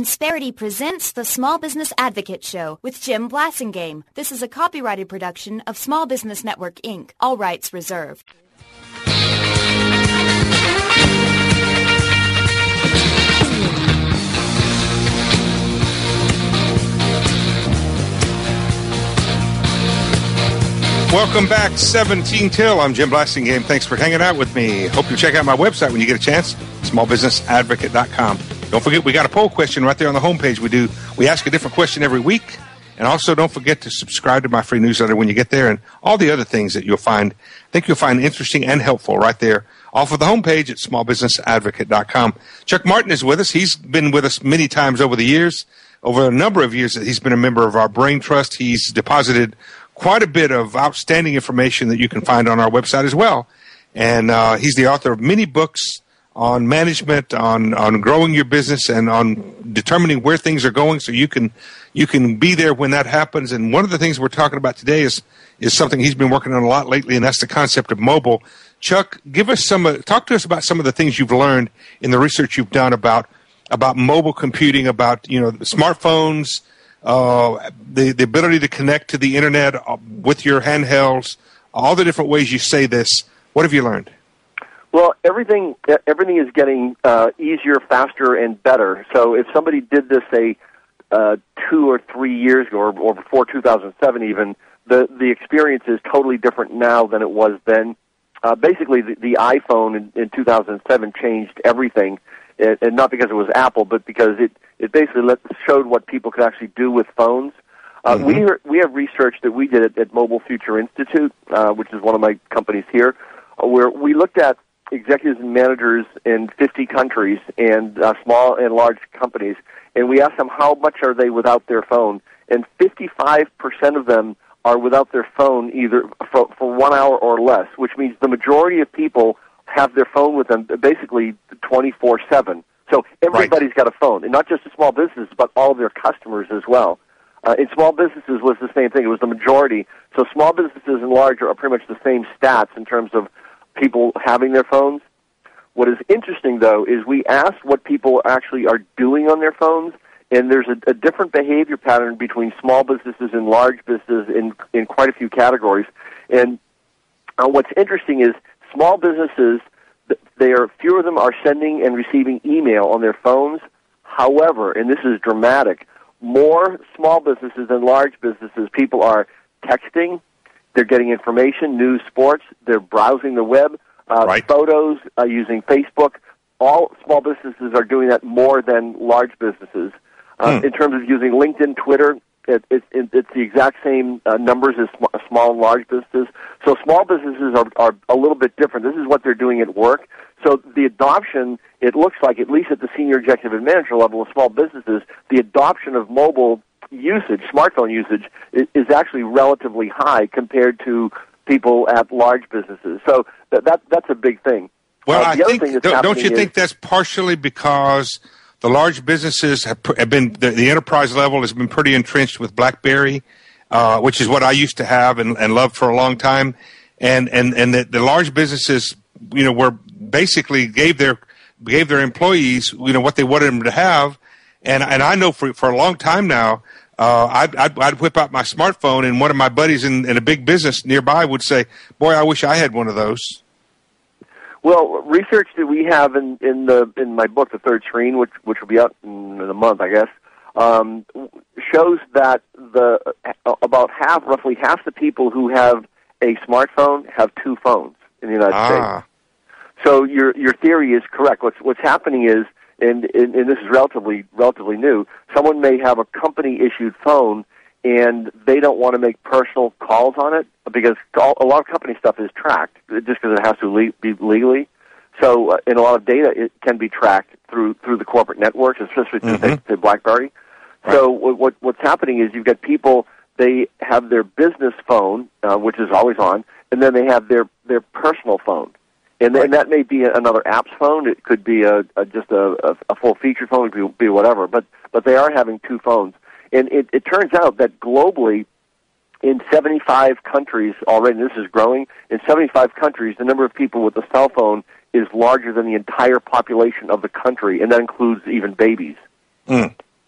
Insperity presents the Small Business Advocate Show with Jim Blasingame. This is a copyrighted production of Small Business Network, Inc., all rights reserved. Welcome back, 17 Till. I'm Jim Blasingame. Thanks for hanging out with me. Hope you check out my website when you get a chance, smallbusinessadvocate.com. Don't forget, we got a poll question right there on the homepage. We ask a different question every week. And also, don't forget to subscribe to my free newsletter when you get there and all the other things that I think you'll find interesting and helpful right there off of the homepage at smallbusinessadvocate.com. Chuck Martin is with us. He's been with us many times over the years. Over a number of years that he's been a member of our Brain Trust. He's deposited quite a bit of outstanding information that you can find on our website as well. And he's the author of many books on management, on growing your business, and on determining where things are going so you can be there when that happens. And one of the things we're talking about today is something he's been working on a lot lately, and that's the concept of mobile. Chuck, talk to us about some of the things you've learned in the research you've done about mobile computing, about smartphones, the ability to connect to the internet with your handhelds, all the different ways you say this. What have you learned? Well, everything is getting easier, faster, and better. So if somebody did this, say, 2 or 3 years ago, or before 2007 even, the experience is totally different now than it was then. Basically, the iPhone in 2007 changed everything, and not because it was Apple, but because it basically showed what people could actually do with phones. We have research that we did at Mobile Future Institute, which is one of my companies here, where we looked at executives and managers in 50 countries and small and large companies, and we asked them how much are they without their phone, and 55% of them are without their phone either for 1 hour or less, which means the majority of people have their phone with them basically 24/7. So everybody's got a phone, and not just the small businesses, but all of their customers as well. In small businesses was the same thing. It was the majority. So small businesses and large are pretty much the same stats in terms of people having their phones. What is interesting, though, is we asked what people actually are doing on their phones, and there's a different behavior pattern between small businesses and large businesses in quite a few categories. And what's interesting is small businesses, fewer of them are sending and receiving email on their phones. However, and this is dramatic, more small businesses than large businesses, people are texting, they're getting information, news, sports, they're browsing the web, photos, using Facebook. All small businesses are doing that more than large businesses. In terms of using LinkedIn, Twitter, it's the exact same numbers as small and large businesses. So small businesses are a little bit different. This is what they're doing at work. So the adoption, it looks like, at least at the senior executive and manager level of small businesses, the adoption of mobile usage, smartphone usage, is actually relatively high compared to people at large businesses. So that's a big thing. Well, I think, don't you think that's partially because the large businesses have been, the enterprise level has been pretty entrenched with BlackBerry, which is what I used to have and loved for a long time, and the large businesses, were basically gave their employees, what they wanted them to have, and I know for a long time now, I'd whip out my smartphone, and one of my buddies in a big business nearby would say, "Boy, I wish I had one of those." Well, research that we have in my book, The Third Screen, which will be out in a month, I guess, shows that roughly half the people who have a smartphone have two phones in the United States. So your theory is correct. What's happening is, and this is relatively new, someone may have a company-issued phone, and they don't want to make personal calls on it because a lot of company stuff is tracked just because it has to be legally. So in a lot of data, it can be tracked through the corporate networks, especially through BlackBerry. Right. So what's happening is you've got people, they have their business phone, which is always on, and then they have their personal phone. And that may be another app's phone. It could be just a full-featured phone. It could be whatever. But they are having two phones. And it turns out that globally, in 75 countries already, and this is growing, in 75 countries, the number of people with a cell phone is larger than the entire population of the country, and that includes even babies.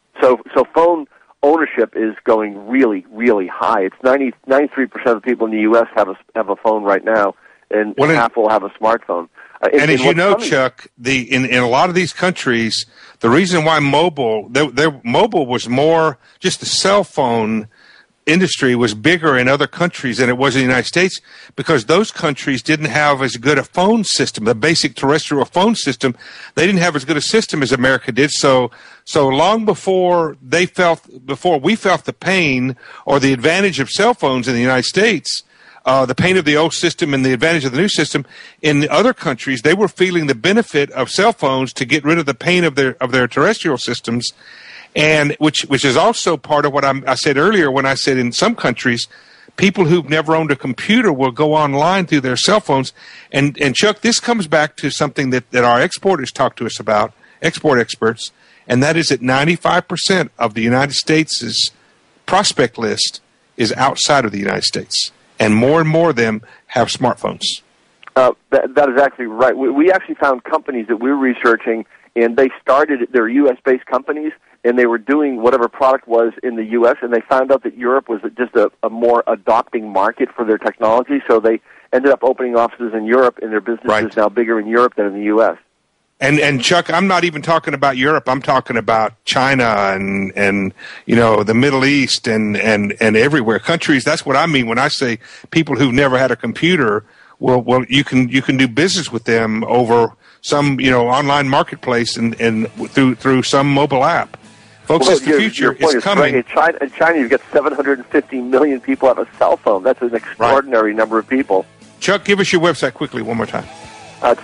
ownership is going really, really high. It's 93% of the people in the U.S. have a phone right now, and half will have a smartphone. And as you know, Chuck, in a lot of these countries, the reason why mobile was more just the cell phone industry was bigger in other countries than it was in the United States, because those countries didn't have as good a phone system, the basic terrestrial phone system. They didn't have as good a system as America did. So long before we felt the pain or the advantage of cell phones in the United States, the pain of the old system and the advantage of the new system, in other countries, they were feeling the benefit of cell phones to get rid of the pain of their terrestrial systems. And which is also part of what I said earlier when I said in some countries, people who've never owned a computer will go online through their cell phones. And Chuck, this comes back to something that our exporters talk to us about, export experts, and that is that 95% of the United States' prospect list is outside of the United States. And more of them have smartphones. That is actually right. We actually found companies that we were researching, and they're U.S.-based companies, and they were doing whatever product was in the U.S., and they found out that Europe was just a more adopting market for their technology, so they ended up opening offices in Europe, and their business is now bigger in Europe than in the U.S. And Chuck, I'm not even talking about Europe. I'm talking about China and the Middle East and everywhere. Countries, that's what I mean when I say people who've never had a computer, well you can do business with them over some online marketplace and through some mobile app. Folks, it's the future. It's coming. In China, you've got 750 million people have a cell phone. That's an extraordinary number of people. Chuck, give us your website quickly one more time. It's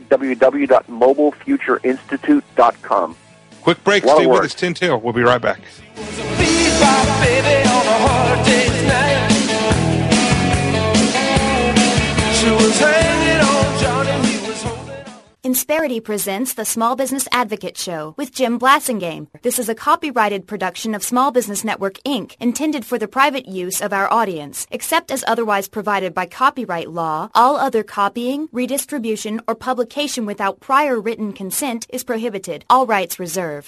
www.mobilefuturinsitute.com. Quick break. Stay with us, Tin Tail. We'll be right back. Insperity presents the Small Business Advocate Show with Jim Blasingame. This is a copyrighted production of Small Business Network, Inc., intended for the private use of our audience. Except as otherwise provided by copyright law, all other copying, redistribution, or publication without prior written consent is prohibited. All rights reserved.